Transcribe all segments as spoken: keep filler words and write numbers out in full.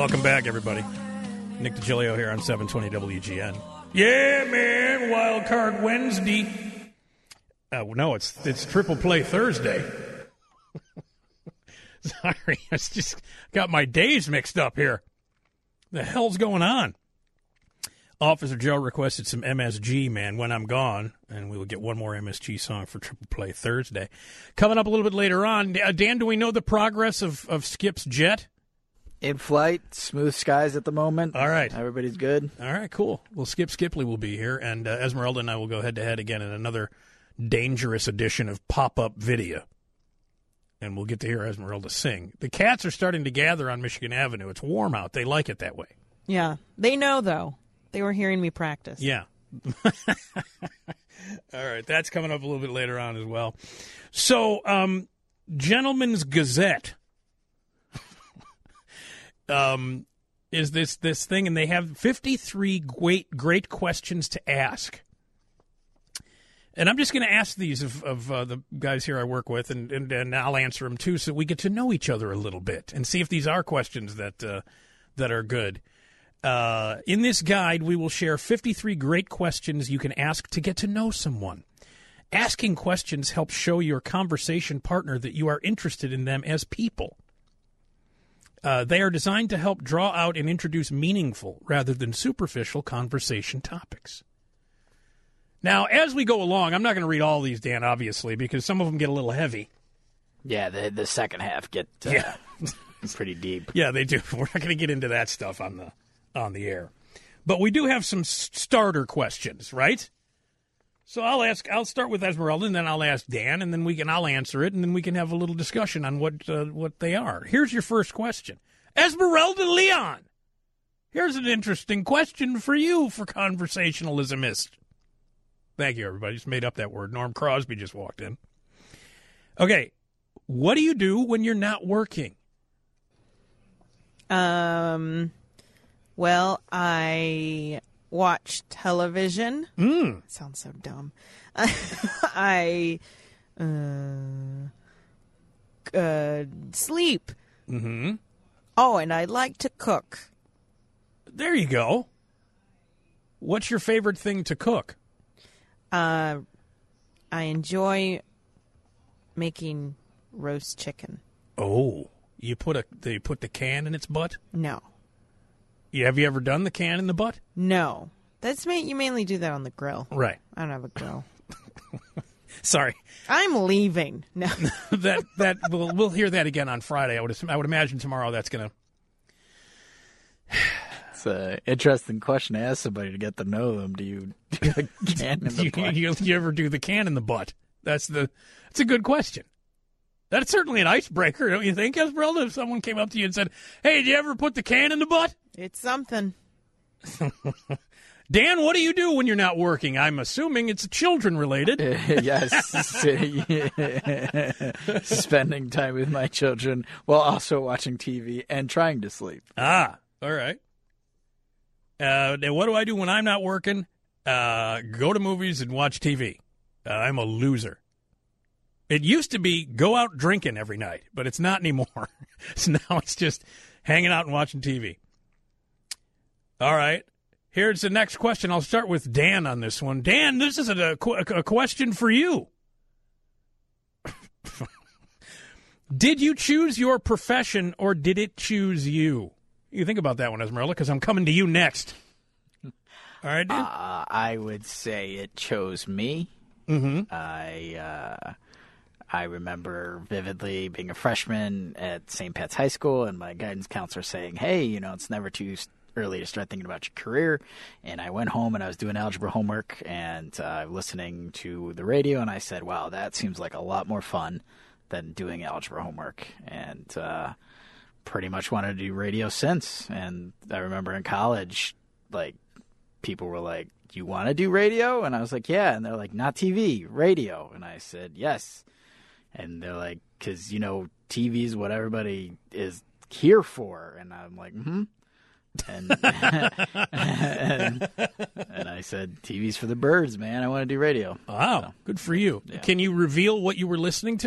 Welcome back, everybody. Nick DiGilio here on seven twenty W G N. Yeah, man, Wild Card Wednesday. Uh, no, it's it's Triple Play Thursday. Sorry, I just got my days mixed up here. The hell's going on? Officer Joe requested some M S G, man, when I'm gone, and we will get one more M S G song for Triple Play Thursday. Coming up a little bit later on, uh, Dan, do we know the progress of, of Skip's jet? In flight, smooth skies at the moment. All right. Everybody's good. All right, cool. Well, Skip Skipley will be here, and uh, Esmeralda and I will go head-to-head again in another dangerous edition of Pop-Up Video. And we'll get to hear Esmeralda sing. The cats are starting to gather on Michigan Avenue. It's warm out. They like it that way. Yeah. They know, though. They were hearing me practice. Yeah. All right. That's coming up a little bit later on as well. So, um, Gentleman's Gazette um, is this, this thing, and they have fifty-three great, great questions to ask. And I'm just going to ask these of, of uh, the guys here I work with, and, and, and I'll answer them, too, so we get to know each other a little bit and see if these are questions that uh, that are good. Uh, in this guide, we will share fifty-three great questions you can ask to get to know someone. Asking questions helps show your conversation partner that you are interested in them as people. Uh, they are designed to help draw out and introduce meaningful rather than superficial conversation topics. Now, as we go along, I'm not going to read all these, Dan, obviously, because some of them get a little heavy. Yeah, the the second half get uh, yeah. pretty deep. Yeah, they do. We're not going to get into that stuff on the on the air. But we do have some starter questions, right? So I'll ask. I'll start with Esmeralda, and then I'll ask Dan, and then we can. I'll answer it, and then we can have a little discussion on what uh, what they are. Here's your first question, Esmeralda Leon. Here's an interesting question for you, for conversationalismist. Thank you, everybody. Just made up that word. Norm Crosby just walked in. Okay, what do you do when you're not working? Um, well, I watch television. Mm. Sounds so dumb. I uh, uh, sleep. Mm-hmm. Oh, and I like to cook. There you go. What's your favorite thing to cook? Uh, I enjoy making roast chicken. Oh, you put a they put the can in its butt? No. You, have you ever done the can in the butt? No. That's ma- you mainly do that on the grill. Right. I don't have a grill. Sorry. I'm leaving. No. that that we'll we'll hear that again on Friday. I would I would imagine tomorrow that's gonna. It's an interesting question to ask somebody to get to know them. Do you do the can in the you, butt? you, you ever do the can in the butt? That's the. That's a good question. That's certainly an icebreaker, don't you think, Esmeralda? If someone came up to you and said, "Hey, did you ever put the can in the butt?" It's something. Dan, what do you do when you're not working? I'm assuming it's children related. Yes. Spending time with my children while also watching T V and trying to sleep. Ah, all right. Uh, now what do I do when I'm not working? Uh, go to movies and watch T V. Uh, I'm a loser. It used to be go out drinking every night, but it's not anymore. So now it's just hanging out and watching T V. All right. Here's the next question. I'll start with Dan on this one. Dan, this is a, a, a question for you. Did you choose your profession or did it choose you? You think about that one, Esmeralda, because I'm coming to you next. All right, Dan? Uh, I would say it chose me. Mm-hmm. I uh, I remember vividly being a freshman at Saint Pat's High School and my guidance counselor saying, hey, you know, it's never too early to start thinking about your career. And I went home and I was doing algebra homework and uh, listening to the radio, and I said, wow, that seems like a lot more fun than doing algebra homework. And uh, pretty much wanted to do radio since. And I remember in college, like, people were like, you want to do radio? And I was like, yeah. And they're like, not T V, radio. And I said, yes. And they're like, because, you know, T V is what everybody is here for. And I'm like, mm-hmm. And, and and I said, T V's for the birds, man. I want to do radio. Wow, so, good for you. Yeah. Can you reveal what you were listening to?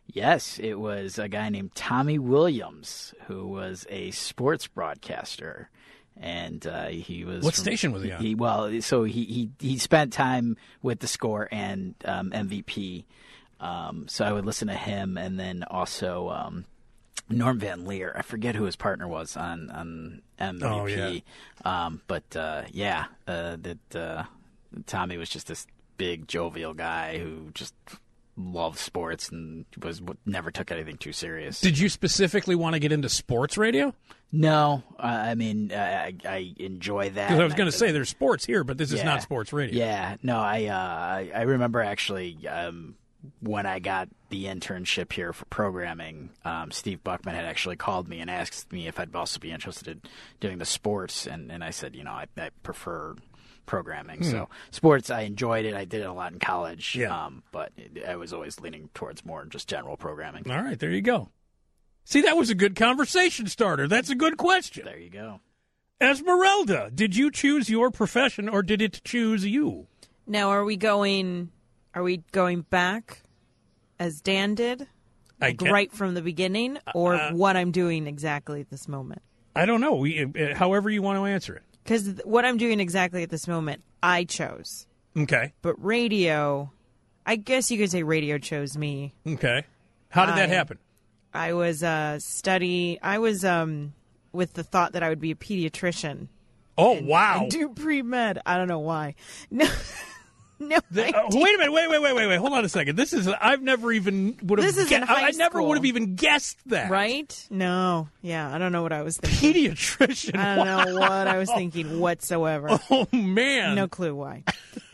Yes, it was a guy named Tommy Williams, who was a sports broadcaster. And uh, he was. What from, station was he on? He, well, so he, he, he spent time with The Score and um, M V P. Um, so I would listen to him, and then also um, Norm Van Leer. I forget who his partner was on, on M V P. Oh, yeah. Um, but uh, yeah, uh, that uh, Tommy was just this big jovial guy who just loved sports and was never took anything too serious. Did you specifically want to get into sports radio? No, uh, I mean uh, I, I enjoy that. Because I was going to I, say there's sports here, but this is yeah, not sports radio. Yeah, no, I uh, I, I remember actually um, when I got the internship here for programming, um, Steve Buckman had actually called me and asked me if I'd also be interested in doing the sports, and, and I said, you know, I, I prefer programming. Hmm. So sports, I enjoyed it. I did it a lot in college, yeah. um, but it, I was always leaning towards more just general programming. All right, there you go. See, that was a good conversation starter. That's a good question. There you go. Esmeralda, did you choose your profession or did it choose you? Now, are we going? Are we going back as Dan did, like I right from the beginning, or uh, what I'm doing exactly at this moment? I don't know. We, uh, however you want to answer it. Because th- what I'm doing exactly at this moment, I chose. Okay. But radio, I guess you could say radio chose me. Okay. How did that I, happen? I was uh, study. I was um, with the thought that I would be a pediatrician. Oh, and, wow. And do pre-med. I don't know why. No. No, the, uh, wait a minute! Wait, wait, wait, wait, wait! Hold on a second. This is I've never even would have. This is gu- in high I never school. would have even guessed that. Right? No. Yeah, I don't know what I was thinking. Pediatrician. I don't wow. know what I was thinking whatsoever. Oh man! No clue why.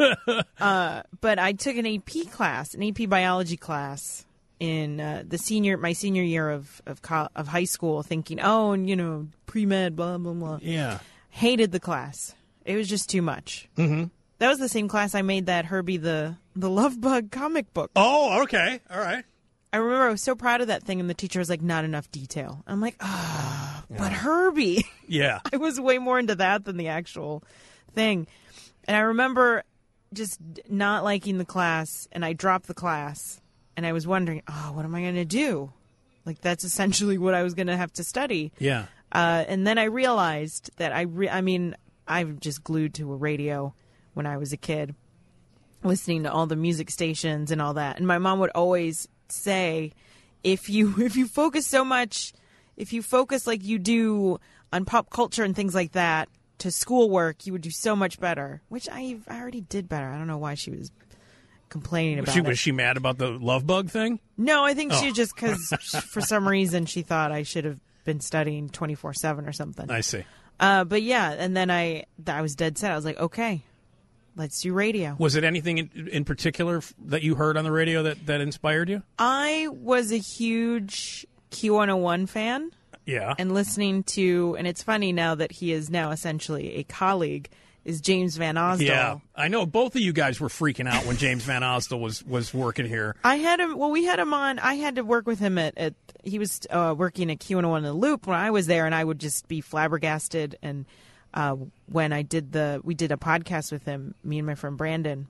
uh, but I took an A P class, an A P biology class in uh, the senior, my senior year of of, co- of high school, thinking, oh, and you know, pre med, blah blah blah. Yeah. Hated the class. It was just too much. Mm-hmm. That was the same class I made that Herbie the the Love Bug comic book. Oh, okay, all right. I remember I was so proud of that thing, and the teacher was like, "Not enough detail." I'm like, "Ah, oh, yeah. But Herbie." Yeah, I was way more into that than the actual thing, and I remember just not liking the class, and I dropped the class, and I was wondering, "Oh, what am I going to do?" Like that's essentially what I was going to have to study. Yeah, uh, and then I realized that I, re- I mean, I'm just glued to a radio. When I was a kid, listening to all the music stations and all that. And my mom would always say, if you if you focus so much, if you focus like you do on pop culture and things like that to schoolwork, you would do so much better, which I, I already did better. I don't know why she was complaining about she, it. Was she mad about the love bug thing? No, I think oh. she just, because for some reason she thought I should have been studying twenty-four seven or something. I see. Uh, but yeah, and then I, I was dead set. I was like, okay. Let's do radio. Was it anything in, in particular that you heard on the radio that, that inspired you? I was a huge Q one oh one fan. Yeah. And listening to, and it's funny now that he is now essentially a colleague, is James Van Osdol. Yeah. I know both of you guys were freaking out when James Van Osdol was, was working here. I had him, well, we had him on, I had to work with him at, at he was uh, working at Q one oh one in the Loop when I was there, and I would just be flabbergasted. And Uh, when I did the, we did a podcast with him, me and my friend Brandon,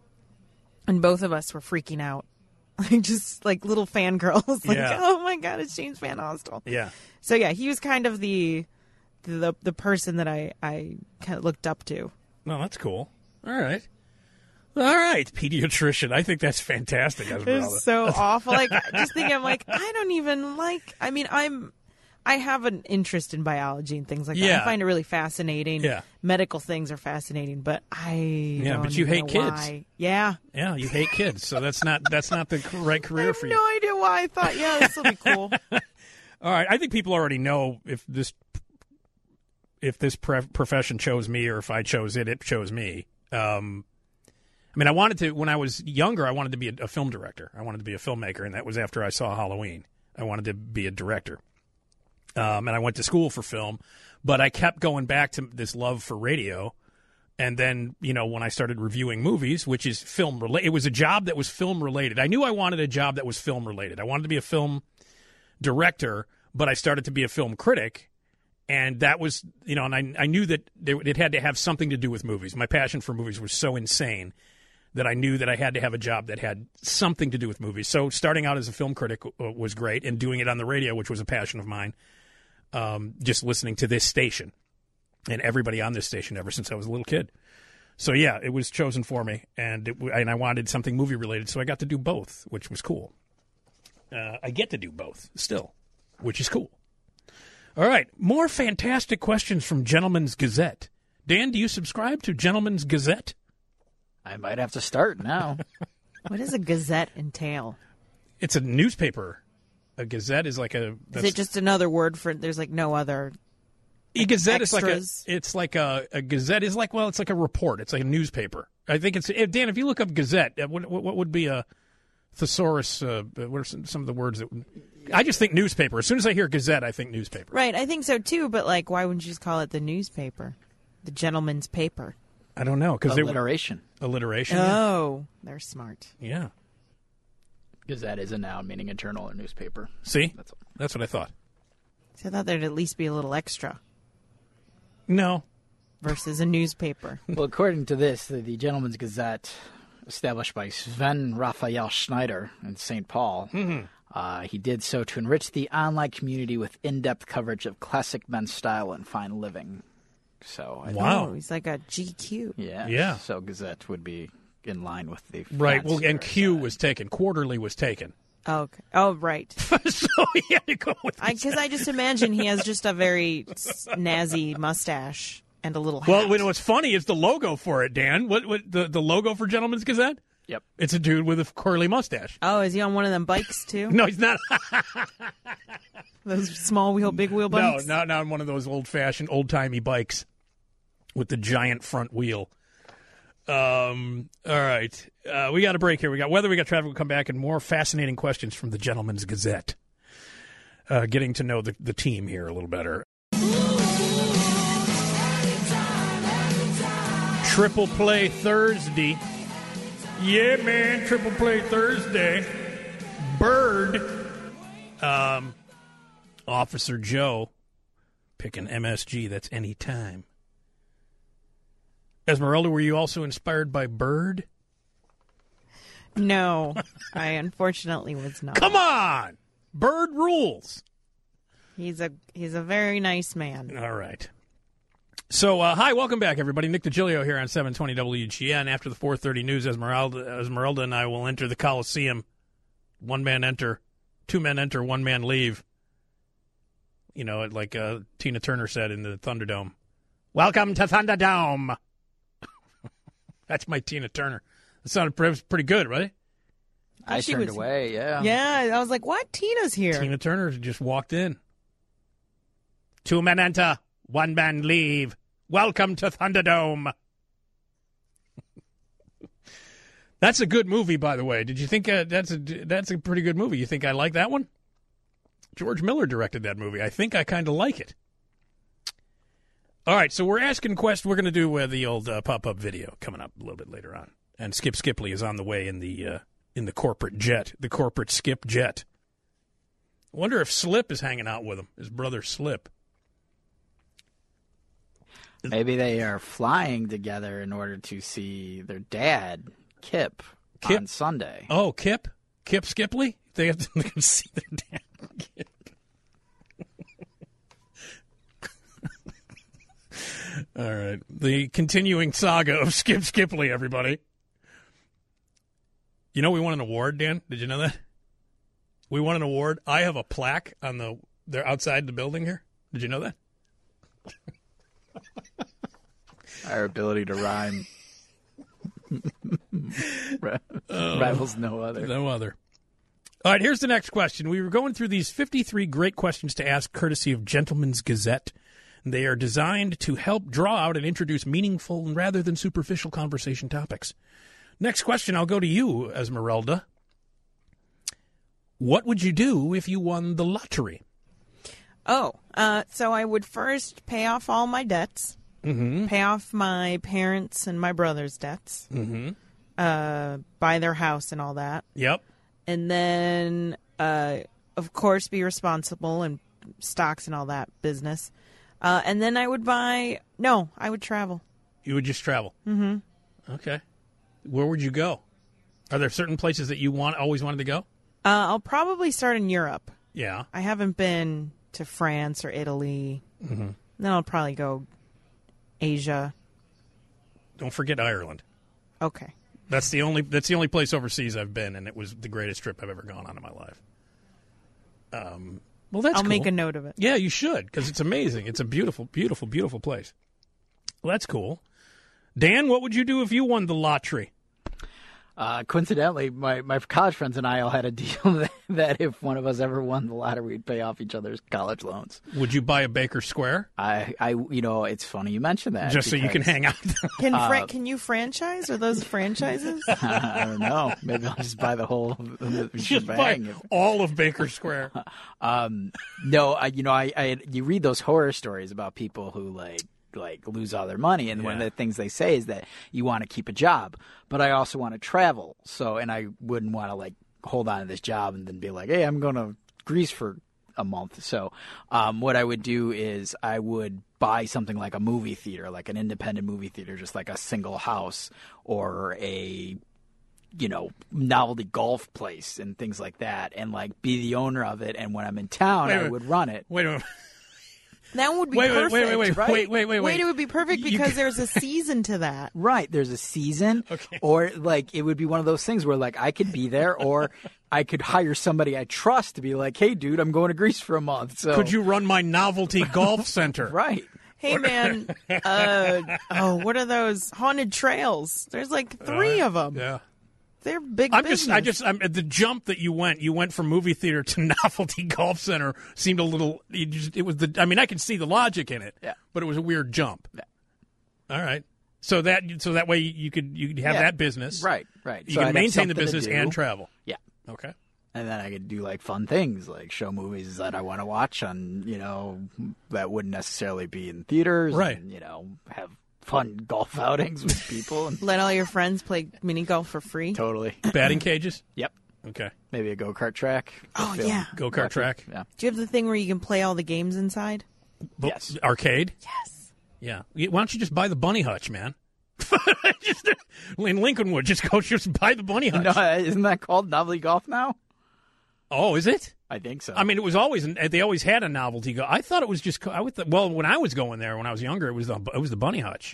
and both of us were freaking out, like just like little fangirls, like, yeah. oh my God, it's James Van Osdol. Yeah. So yeah, he was kind of the, the, the person that I, I kind of looked up to. No, that's cool. All right. All right, pediatrician. I think that's fantastic. It's so awful. Like, just thinking, I'm like, I don't even like, I mean, I'm, I have an interest in biology and things like yeah. that. I find it really fascinating. Yeah. Medical things are fascinating, but I yeah, don't but you even hate know kids. Why. Yeah. Yeah, you hate kids, so that's not that's not the right career I have for you. no idea why I thought, yeah, this will be cool. All right, I think people already know if this if this pre- profession chose me or if I chose it, it chose me. Um, I mean, I wanted to when I was younger. I wanted to be a, a film director. I wanted to be a filmmaker, and that was after I saw Halloween. I wanted to be a director. Um, and I went to school for film, but I kept going back to this love for radio. And then, you know, when I started reviewing movies, which is film related, it was a job that was film related. I knew I wanted a job that was film related. I wanted to be a film director, but I started to be a film critic. And that was, you know, and I, I knew that it had to have something to do with movies. My passion for movies was so insane that I knew that I had to have a job that had something to do with movies. So starting out as a film critic w- was great, and doing it on the radio, which was a passion of mine, um, just listening to this station and everybody on this station ever since I was a little kid. So, yeah, it was chosen for me, and it, and I wanted something movie-related, so I got to do both, which was cool. Uh, I get to do both still, which is cool. All right, more fantastic questions from Gentleman's Gazette. Dan, do you subscribe to Gentleman's Gazette? I might have to start now. What does a gazette entail? It's a newspaper. A gazette is like a. Is it just another word for? There's like no other. A gazette is like a. extras? It's like a, a gazette is like well, it's like a report. It's like a newspaper. I think it's if, Dan. If you look up gazette, uh, what, what would be a thesaurus? Uh, what are some, some of the words that? I just think newspaper. As soon as I hear gazette, I think newspaper. Right, I think so too. But like, why wouldn't you just call it the newspaper, the gentleman's paper? I don't know because Alliteration. alliteration. Oh, they're smart. Yeah. Gazette is a noun, meaning a journal or newspaper. See, That's all. that's what I thought. So I thought there'd at least be a little extra No. versus a newspaper. Well, according to this, the, the Gentleman's Gazette, established by Sven Raphael Schneider in Saint Paul, Mm-hmm. uh, he did so to enrich the online community with in-depth coverage of classic men's style and fine living. So, I Wow. Oh, he's like a G Q. think, yeah, Yeah. So Gazette would be in line with the Right. Well, and fancier Q side. was taken. Quarterly was taken. Oh, okay. Oh, right. So he had to go with. Because I, I just imagine he has just a very snazzy mustache and a little hat. Well, you know what's funny is the logo for it, Dan. What, what the the logo for Gentleman's Gazette? Yep. It's a dude with a curly mustache. Oh, is he on one of them bikes too? No, he's not. Those small wheel, big wheel No, bikes? not not on one of those old fashioned, old timey bikes with the giant front wheel. Um. All right, uh, we got a break here. We got weather. We got traffic. We'll come back and more fascinating questions from the Gentleman's Gazette. Uh, getting to know the the team here a little better. Triple Play Thursday. Yeah, man, Triple Play Thursday. Bird. Um, Officer Joe picking M S G. That's any time. Esmeralda, were you also inspired by Bird? No, I unfortunately was not. Come on! Bird rules. He's a he's a very nice man. All right. So, uh, hi, welcome back, everybody. Nick DiGilio here on seven twenty W G N. After the four thirty news, Esmeralda, Esmeralda and I will enter the Coliseum. One man enter, two men enter, one man leave. You know, like uh, Tina Turner said in the Thunderdome. Welcome to Thunderdome. That's my Tina Turner. That sounded pretty, pretty good, right? I She turned was- away, yeah. Yeah, I was like, what? Tina's here. Tina Turner just walked in. Two men enter, one man leave. Welcome to Thunderdome. That's a good movie, by the way. Did you think uh, that's a that's a pretty good movie? You think I like that one? George Miller directed that movie. I think I kind of like it. All right, so we're asking Quest. We're going to do uh, the old uh, pop-up video coming up a little bit later on, and Skip Skipley is on the way in the uh, in the corporate jet, the corporate Skip jet. I wonder if Slip is hanging out with him, his brother Slip. Maybe they are flying together in order to see their dad, Kip, Kip? on Sunday. Oh, Kip, Kip Skipley. They have to, they can see their dad. Kip. All right, the continuing saga of Skip Skipley. Everybody, you know we won an award, Dan. Did you know that? We won an award. I have a plaque on the. They're outside the building here. Did you know that? Our ability to rhyme rivals no other. No other. All right, here's the next question. We were going through these fifty-three great questions to ask courtesy of Gentleman's Gazette. They are designed to help draw out and introduce meaningful rather than superficial conversation topics. Next question, I'll go to you, Esmeralda. What would you do if you won the lottery? Oh, uh, so I would first pay off all my debts, Mm-hmm. pay off my parents' and my brother's debts, Mm-hmm. uh, buy their house and all that, Yep. and then, uh, of course, be responsible and stocks and all that business. Uh, and then I would buy. No, I would travel. You would just travel. Mm-hmm. Okay. Where would you go? Are there certain places that you want always wanted to go? Uh, I'll probably start in Europe. Yeah. I haven't been to France or Italy. Mm-hmm. Then I'll probably go Asia. Don't forget Ireland. Okay. That's the only that's the only place overseas I've been, and it was the greatest trip I've ever gone on in my life. Um, well, that's I'll cool. make a note of it. Yeah, you should, because it's amazing. It's a beautiful, beautiful, beautiful place. Well, that's cool. Dan, what would you do if you won the lottery? Uh, coincidentally, my, my college friends and I all had a deal that, that if one of us ever won the lottery, we'd pay off each other's college loans. Would you buy a Baker Square? I, I, you know, it's funny you mentioned that. Just so you can because- hang out. Can fra- Uh, can you franchise? Are those franchises? I don't know. Maybe I'll just buy the whole the Just buy shebang. all of Baker Square. Um, no, I, you know, I, I, you read those horror stories about people who like, like lose all their money, and one of Yeah. the things they say is that you want to keep a job, but I also want to travel. So, and I wouldn't want to like hold on to this job and then be like, hey, I'm going to Greece for a month. So, um, what I would do is I would buy something like a movie theater, like an independent movie theater, just like a single house or a you know, novelty golf place and things like that, and like be the owner of it. And when I'm in town, Wait, I wait. would run it. Wait a minute. That would be Wait, wait, perfect. wait, wait, wait, right? wait, wait, wait, wait. it would be perfect You because c- there's a season to that. Right. There's a season, Okay. or like it would be one of those things where like I could be there, or I could hire somebody I trust to be like, hey, dude, I'm going to Greece for a month. So Could you run my novelty golf center? Right. Hey man, uh, oh, what are those haunted trails? There's like three of them. Yeah. They're big. I'm business. just, I just, I'm, the jump that you went, you went from movie theater to novelty golf center seemed a little, you just, it was the, I mean, I can see the logic in it, Yeah. but it was a weird jump. Yeah. All right. So that, so that way you could, you could have Yeah. that business. Right. Right. You So can I'd have maintain the something to business do. and travel. Yeah. Okay. And then I could do like fun things, like show movies that I want to watch on, you know, that wouldn't necessarily be in theaters. Right. And, you know, have fun golf outings with people. And let all your friends play mini golf for free. totally. Batting cages? Yep. Okay. Maybe a go kart track. Oh, Film. yeah. Go-kart track? Yeah. Do you have the thing where you can play all the games inside? Bo- Yes. Arcade? Yes. Yeah. Why don't you just buy the bunny hutch, man? just, in Lincolnwood, just go just buy the bunny hutch. No, isn't that called novelty golf now? Oh, is it? I think so. I mean, it was always they always had a novelty go. I thought it was just I would th- well when I was going there when I was younger it was the it was the bunny hutch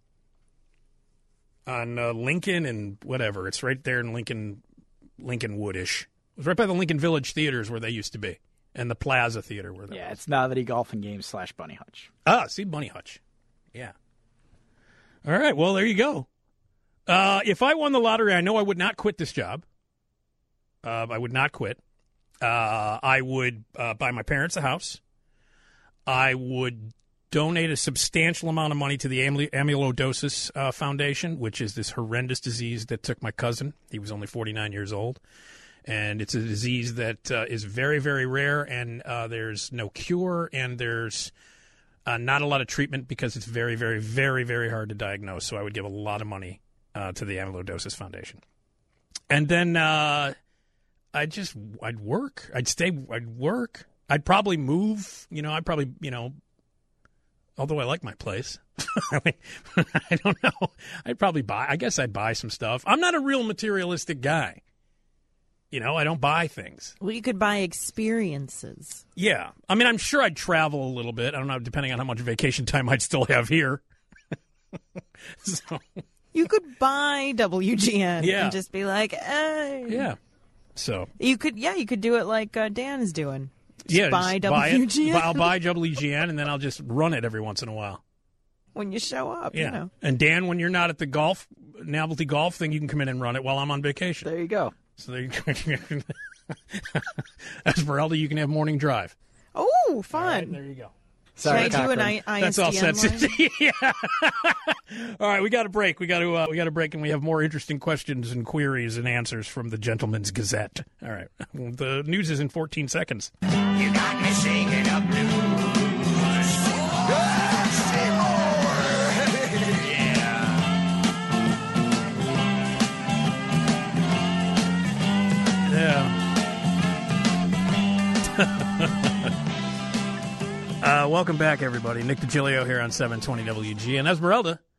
on uh, Lincoln and whatever. It's right there in Lincoln Lincoln Woodish. It was right by the Lincoln Village theaters where they used to be and the Plaza Theater where they yeah, was. it's novelty golf and games slash bunny hutch. Ah, see bunny hutch. Yeah. All right. Well, there you go. Uh, if I won the lottery, I know I would not quit this job. Uh, I would not quit. Uh, I would uh, buy my parents a house. I would donate a substantial amount of money to the Amyl- Amyloidosis uh, Foundation, which is this horrendous disease that took my cousin. He was only forty-nine years old. And it's a disease that uh, is very, very rare, and uh, there's no cure, and there's uh, not a lot of treatment because it's very, very, very, very hard to diagnose. So I would give a lot of money uh, to the Amyloidosis Foundation. And then... Uh, I'd just, I'd work. I'd stay, I'd work. I'd probably move. You know, I'd probably, you know, although I like my place. I mean, I don't know. I'd probably buy, I guess I'd buy some stuff. I'm not a real materialistic guy. You know, I don't buy things. Well, you could buy experiences. Yeah. I mean, I'm sure I'd travel a little bit. I don't know, depending on how much vacation time I'd still have here. So, You could buy W G N Yeah. and just be like, hey. yeah. So, You could, yeah, you could do it like uh, Dan is doing. Just yeah. buy just buy W it. G N I'll buy W G N and then I'll just run it every once in a while. when you show up. Yeah. You know. And Dan, when you're not at the golf, novelty golf thing, you can come in and run it while I'm on vacation. There you go. So there you go. Esmeralda, you can have morning drive. Oh, fun. There you go. Sorry, Should I do an Cochran. I- That's all ISDN set. line? Yeah. All right, we got a break. We got to uh, we got a break, and we have more interesting questions and queries and answers from the Gentleman's Gazette. All right, the news is in fourteen seconds. You got me singing a blues. Yeah. uh, welcome back, everybody. Nick DiGilio here on seven twenty W G. And Esmeralda,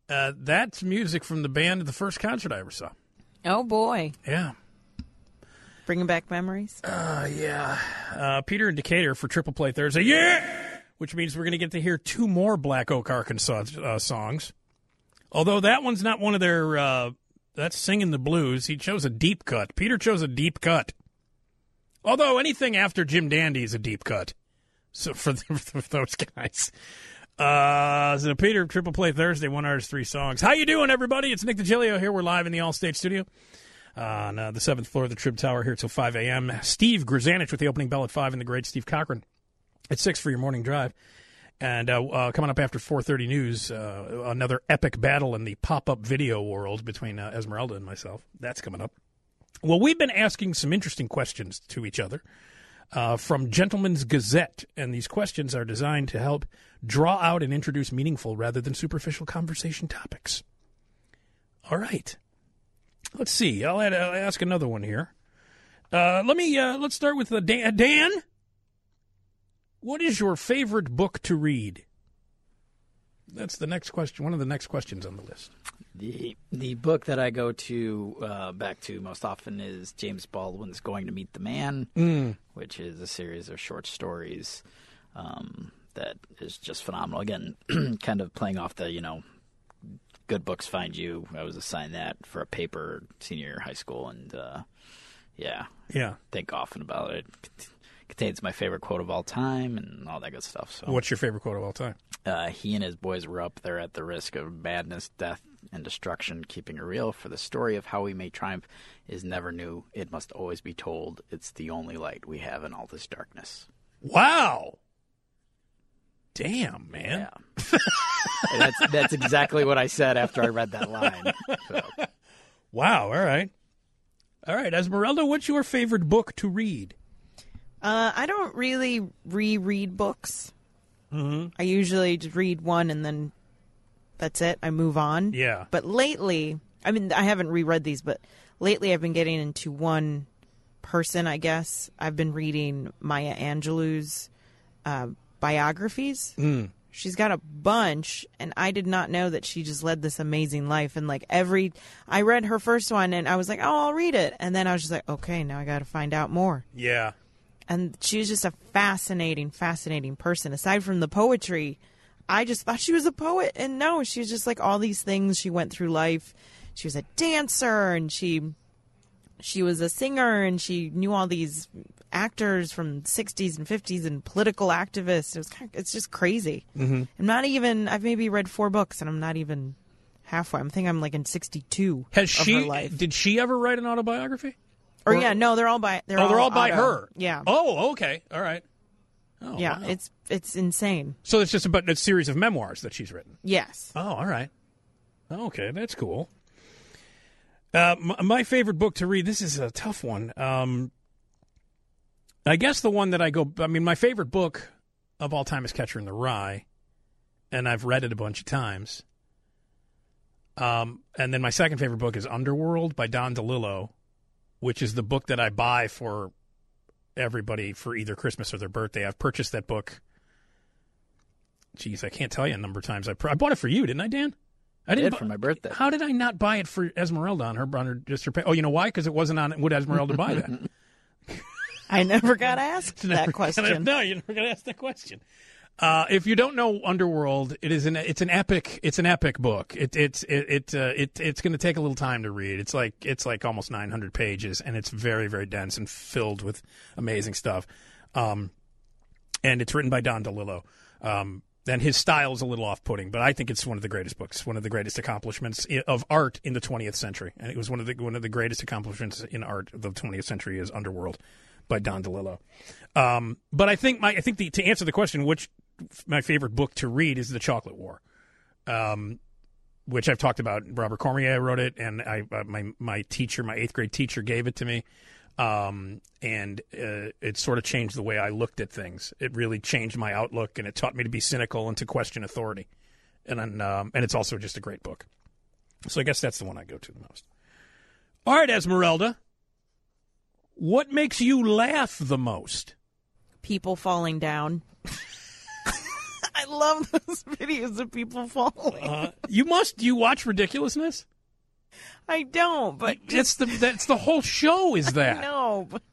Uh, that's music from the band of the first concert I ever saw. Oh, boy. Yeah. Bringing back memories? Uh, yeah. Uh, Peter in Decatur for Triple Play Thursday. Yeah! Which means we're going to get to hear two more Black Oak, Arkansas uh, songs. Although that one's not one of their, uh, that's Singing the Blues. He chose a deep cut. Peter chose a deep cut. Although anything after Jim Dandy is a deep cut. So for, the, for those guys. Uh, so Peter, Triple Play Thursday, one artist, three songs. How you doing, everybody? It's Nick DiGilio here. We're live in the All-State Studio on uh, the seventh floor of the Trib Tower here till five a.m. Steve Grzanich with the opening bell at five and the great Steve Cochran at six for your morning drive. And uh, uh, coming up after four thirty news, uh, another epic battle in the pop-up video world between uh, Esmeralda and myself. That's coming up. Well, we've been asking some interesting questions to each other. Uh, from Gentleman's Gazette, and these questions are designed to help draw out and introduce meaningful rather than superficial conversation topics. All right. Let's see. I'll, add, I'll ask another one here. Uh, let me. Uh, let's start with uh, Dan. Dan, what is your favorite book to read? That's the next question. One of the next questions on the list. The the book that I go to uh, back to most often is James Baldwin's Going to Meet the Man, Mm. which is a series of short stories um, that is just phenomenal. Again, kind of playing off the, you know, good books find you. I was assigned that for a paper senior year of high school, and uh, yeah, Yeah. think often about it. It contains my favorite quote of all time and all that good stuff. So, What's your favorite quote of all time? Uh, he and his boys were up there at the risk of madness, death, and destruction, keeping it real. For the story of how we may triumph is never new. It must always be told. It's the only light we have in all this darkness. Wow. Damn, man. Yeah. that's that's exactly what I said after I read that line. So. Wow. All right. All right. Esmeralda, what's your favorite book to read? Uh, I don't really reread books. Mm-hmm. I usually just read one and then that's it. I move on. Yeah. But lately, I mean, I haven't reread these, but lately I've been getting into one person, I guess. I've been reading Maya Angelou's uh, biographies. Mm. She's got a bunch, and I did not know that she just led this amazing life. And like every, I read her first one, and I was like, oh, I'll read it. And then I was just like, okay, now I got to find out more. Yeah. And she was just a fascinating, fascinating person. Aside from the poetry, I just thought she was a poet. And no, she was just like all these things she went through life. She was a dancer, and she she was a singer, and she knew all these actors from the sixties and fifties and political activists. It was kind of, it's just crazy. Mm-hmm. I'm not even, I've maybe read four books, and I'm not even halfway. I'm thinking I'm like in sixty-two Has of she? her life. Did she ever write an autobiography? Or, Or- yeah, no, they're all by they're oh, all they're all by auto. her. Yeah. Oh, okay. All right. Oh, yeah, wow. it's it's insane. So it's just about a series of memoirs that she's written. Yes. Oh, all right. Okay, that's cool. Uh, my, my favorite book to read. This is a tough one. Um, I guess the one that I go. I mean, my favorite book of all time is Catcher in the Rye, and I've read it a bunch of times. Um, and then my second favorite book is Underworld by Don DeLillo, which is the book that I buy for everybody for either Christmas or their birthday. I've purchased that book. Geez, I can't tell you a number of times. I, pr- I bought it for you, didn't I, Dan? I did bu- for my birthday. How did I not buy it for Esmeralda on her, on her just her? Pay- oh, you know why? Because it wasn't on. Would Esmeralda buy that? I never got asked Never that question. Gonna, no, you're never going to ask that question. Uh, if you don't know Underworld, it is an it's an epic it's an epic book. It it's it it uh, it it's going to take a little time to read. It's like it's like almost nine hundred pages, and it's very very dense and filled with amazing stuff. Um, and it's written by Don DeLillo. Um, and his style is a little off-putting, but I think it's one of the greatest books, one of the greatest accomplishments of art in the twentieth century. And it was one of the one of the greatest accomplishments in art of the twentieth century is Underworld by Don DeLillo. Um, but I think my I think the, to answer the question, which my favorite book to read is The Chocolate War, um, which I've talked about. Robert Cormier wrote it, and I uh, my my teacher, my eighth grade teacher, gave it to me, um, and uh, it sort of changed the way I looked at things. It really changed my outlook, and it taught me to be cynical and to question authority. And then, um, and it's also just a great book. So I guess that's the one I go to the most. All right, Esmeralda, what makes you laugh the most? People falling down. I love those videos of people falling. Uh, you must. Do you watch Ridiculousness? I don't, but It's the that's the whole show. Is that? no. But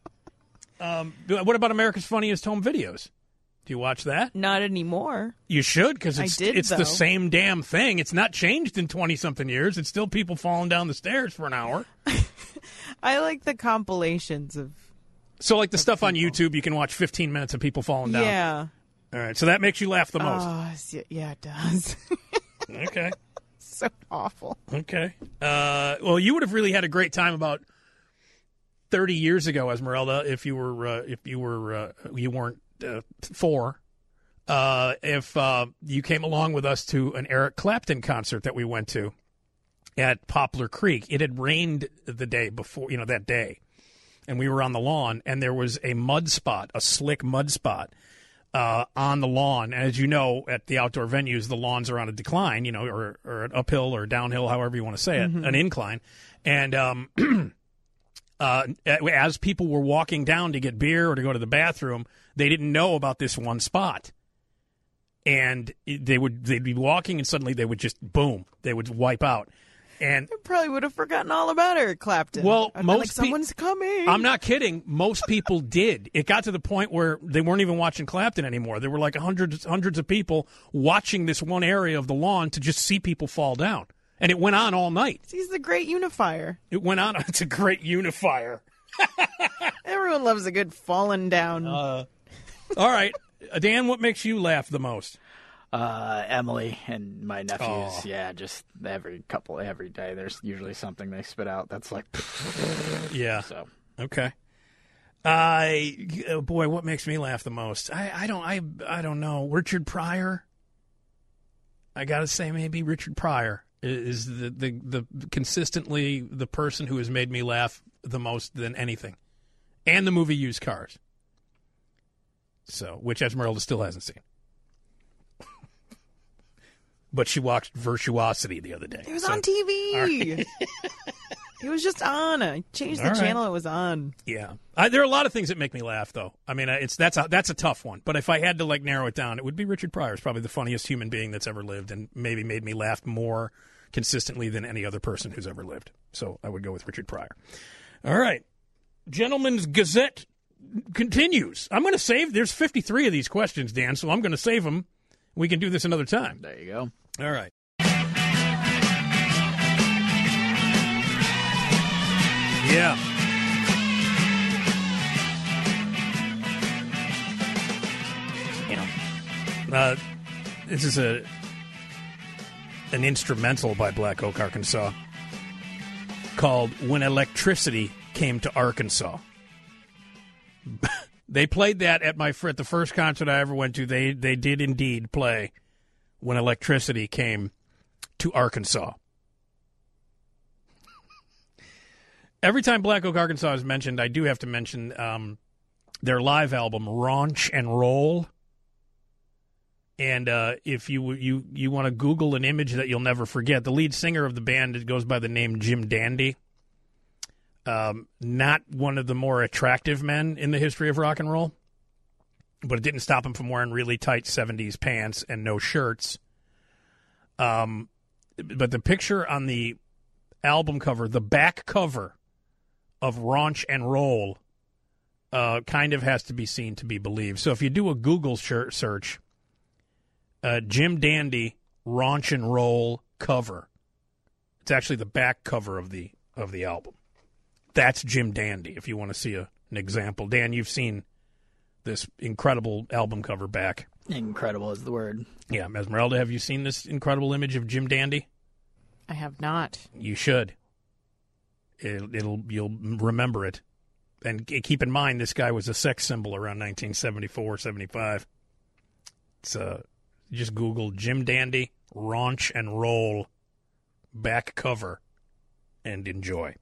Um, what about America's Funniest Home Videos? Do you watch that? not anymore. You should, because I it's did, it's though. the same damn thing. It's not changed in twenty something years. It's still people falling down the stairs for an hour. I like the compilations of. So, like the stuff on YouTube, you can watch fifteen minutes of people falling down. Yeah. All right. So that makes you laugh the most. Oh, s- yeah, it does. Okay. So awful. Okay. Uh, well, you would have really had a great time about thirty years ago, Esmeralda, if you were uh, if you were uh, you weren't uh, four. Uh, if uh, you came along with us to an Eric Clapton concert that we went to at Poplar Creek, it had rained the day before, you know, that day, and we were on the lawn, and there was a mud spot, a slick mud spot. Uh, on the lawn. As you know, at the outdoor venues, the lawns are on a decline, you know, or, or an uphill or downhill, however you want to say it, Mm-hmm. an incline. And um, uh, as people were walking down to get beer or to go to the bathroom, they didn't know about this one spot. And they would they'd be walking, and suddenly they would just boom, they would wipe out. And I probably would have forgotten all about Eric Clapton. Well, I'd been most like, pe- someone's coming. I'm not kidding. Most people did. It got to the point where they weren't even watching Clapton anymore. There were like hundreds, hundreds of people watching this one area of the lawn to just see people fall down. And it went on all night. He's the great unifier. It went on. It's a great unifier. Everyone loves a good falling down. Uh, all right. Uh, Dan, what makes you laugh the most? Uh, Emily and my nephews, Oh. yeah, just every couple, every day, there's usually something they spit out that's like, Yeah. so. Okay. I oh boy, what makes me laugh the most? I, I don't I I don't know. Richard Pryor. I gotta say, maybe Richard Pryor is the, the the consistently the person who has made me laugh the most than anything, and the movie Used Cars. So, which Esmeralda still hasn't seen, but she watched Virtuosity the other day. It was So- on T V. All right. It was just on. I changed the All right. channel it was on. Yeah, I, there are a lot of things that make me laugh, though. I mean, it's that's a, that's a tough one. But if I had to like narrow it down, it would be Richard Pryor. He's probably the funniest human being that's ever lived, and maybe made me laugh more consistently than any other person who's ever lived. So I would go with Richard Pryor. All right, Gentleman's Gazette continues. I'm going to save. There's fifty-three of these questions, Dan, so I'm going to save them. We can do this another time. There you go. All right. Yeah. You know, uh, this is a an instrumental by Black Oak, Arkansas, called "When Electricity Came to Arkansas." They played that at my fr- at the first concert I ever went to. They they did indeed play "When Electricity Came to Arkansas." Every time Black Oak, Arkansas is mentioned, I do have to mention um, their live album, Raunch and Roll. And uh, if you you you want to Google an image that you'll never forget, the lead singer of the band goes by the name Jim Dandy. Um, not one of the more attractive men in the history of rock and roll, but it didn't stop him from wearing really tight seventies pants and no shirts. Um, but the picture on the album cover, the back cover of Raunch and Roll, uh, kind of has to be seen to be believed. So if you do a Google search, uh, Jim Dandy Raunch and Roll cover, it's actually the back cover of the of the album. That's Jim Dandy. If you want to see a, an example, Dan, you've seen this incredible album cover back. Incredible is the word. Yeah, Esmeralda, have you seen this incredible image of Jim Dandy? I have not. You should. It'll, it'll you'll remember it, and keep in mind this guy was a sex symbol around nineteen seventy-four, seventy-five. It's uh, just Google Jim Dandy Raunch and Roll back cover, and enjoy.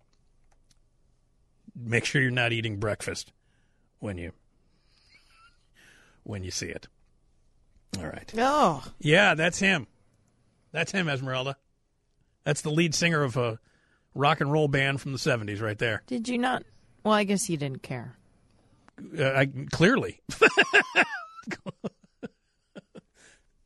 Make sure you're not eating breakfast when you when you see it. All right. Oh, Yeah, that's him. That's him, Esmeralda. That's the lead singer of a rock and roll band from the seventies right there. did you not? Well, I guess you didn't care. Uh, I, clearly.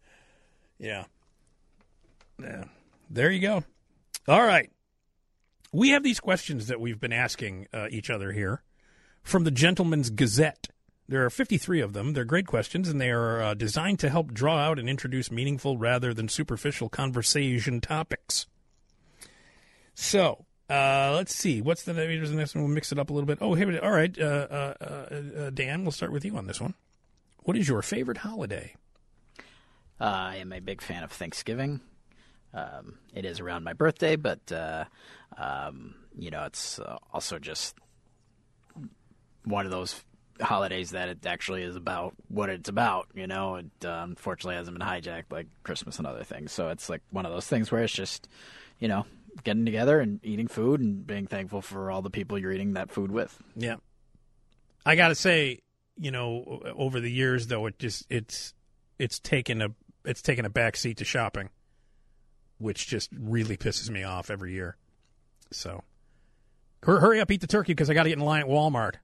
Yeah. Yeah. There you go. All right. We have these questions that we've been asking uh, each other here from the Gentleman's Gazette. There are fifty-three of them. They're great questions, and they are uh, designed to help draw out and introduce meaningful rather than superficial conversation topics. So, uh, let's see. What's the, here's the next one? We'll mix it up a little bit. Oh, hey, all right. Uh, uh, uh, Dan, we'll start with you on this one. What is your favorite holiday? Uh, I am a big fan of Thanksgiving. Um, it is around my birthday, but, uh, um, you know, it's uh, also just one of those holidays that it actually is about what it's about, you know. It uh, unfortunately hasn't been hijacked like Christmas and other things. So it's like one of those things where it's just, you know, getting together and eating food and being thankful for all the people you're eating that food with. Yeah. I got to say, you know, over the years, though, it just it's it's taken a it's taken a back seat to shopping, which just really pisses me off every year. So hurry up, eat the turkey, because I got to get in line at Walmart.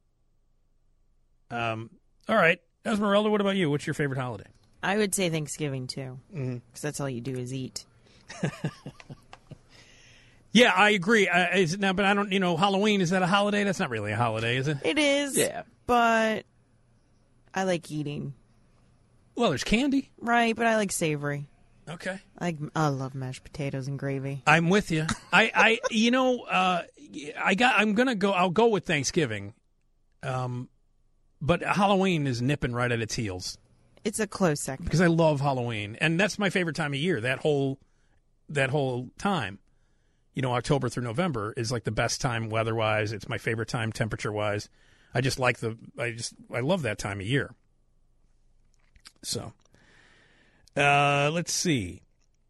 Um. All right, Esmeralda, what about you? What's your favorite holiday? I would say Thanksgiving, too, because Mm-hmm. that's all you do is eat. Yeah, I agree. Uh, is it now, but I don't. You know, Halloween, is that a holiday? That's not really a holiday, is it? It is, Yeah. but I like eating. Well, there's candy. Right, but I like savory. Okay. I, like, I love mashed potatoes and gravy. I'm with you. I, I, you know, uh, I got. I'm gonna go. I'll go with Thanksgiving. Um, but Halloween is nipping right at its heels It's a close second. because I love Halloween, and that's my favorite time of year. That whole, that whole time, you know, October through November is like the best time weather-wise. It's my favorite time temperature-wise. I just like the. I just. I love that time of year. So, uh, let's see.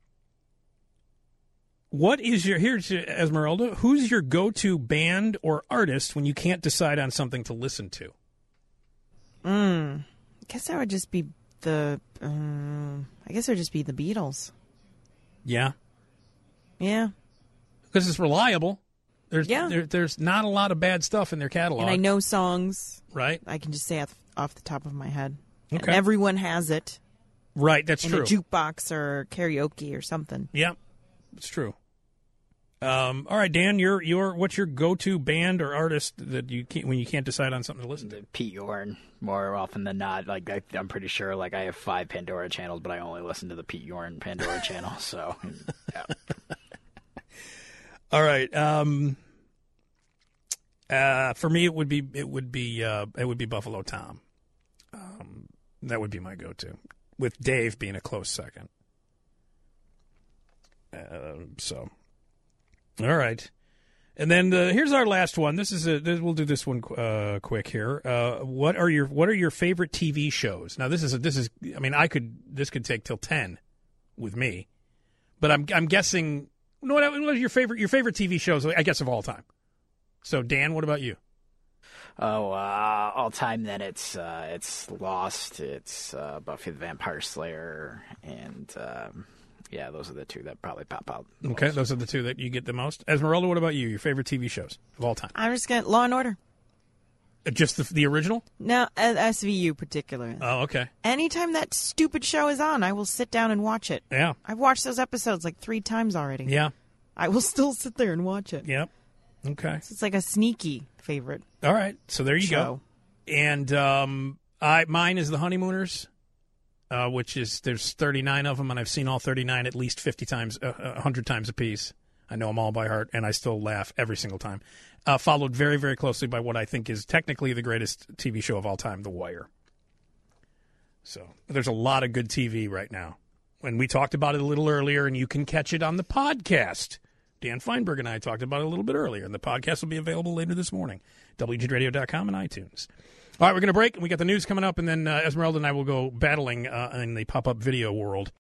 What is your, here's your, Esmeralda, who's your go-to band or artist when you can't decide on something to listen to? Mm, I guess that would just be the, um, I guess it would just be the Beatles. Yeah, Yeah. because it's reliable. There's, Yeah. there, there's not a lot of bad stuff in their catalog. And I know songs. Right? I can just say off, off the top of my head. Okay. And everyone has it Right, that's in true. a jukebox or karaoke or something. Yeah, it's true. Um, all right, Dan, your your what's your go-to band or artist that you can't, when you can't decide on something to listen to? Pete Yorn, more often than not. Like I, I'm pretty sure, like I have five Pandora channels, but I only listen to the Pete Yorn Pandora channel. So, yeah. All right. Um, uh, for me, it would be it would be uh, it would be Buffalo Tom. Um, that would be my go-to, with Dave being a close second. Uh, so, all right. And then uh, here's our last one. This is a this, we'll do this one uh, quick here. Uh, what are your what are your favorite T V shows? Now this is a, this is I mean I could this could take till ten with me, but I'm I'm guessing. What what are your favorite your favorite T V shows? I guess of all time. So Dan, what about you? Oh, uh, all time. Then it's uh, it's Lost. It's uh, Buffy the Vampire Slayer, and um, yeah, those are the two that probably pop out. Okay, those are the two that you get the most. Esmeralda, what about you? Your favorite T V shows of all time? I'm just going to Law and Order. Uh, Just the the original? No, uh, S V U particularly. Oh, okay. Anytime that stupid show is on, I will sit down and watch it. Yeah, I've watched those episodes like three times already. yeah, I will still sit there and watch it. yep. Okay. So it's like a sneaky favorite All right. So there you show. go. And um, I mine is The Honeymooners, uh, which is there's thirty-nine of them, and I've seen all thirty-nine at least fifty times, uh, one hundred times a piece. I know them all by heart, and I still laugh every single time. Uh, followed very, very closely by what I think is technically the greatest T V show of all time, The Wire. So there's a lot of good T V right now. And we talked about it a little earlier, and you can catch it on the podcast. Dan Feinberg and I talked about it a little bit earlier, and the podcast will be available later this morning. W G radio dot com and iTunes. All right, we're going to break, and we got the news coming up, and then uh, Esmeralda and I will go battling uh, in the pop-up video world.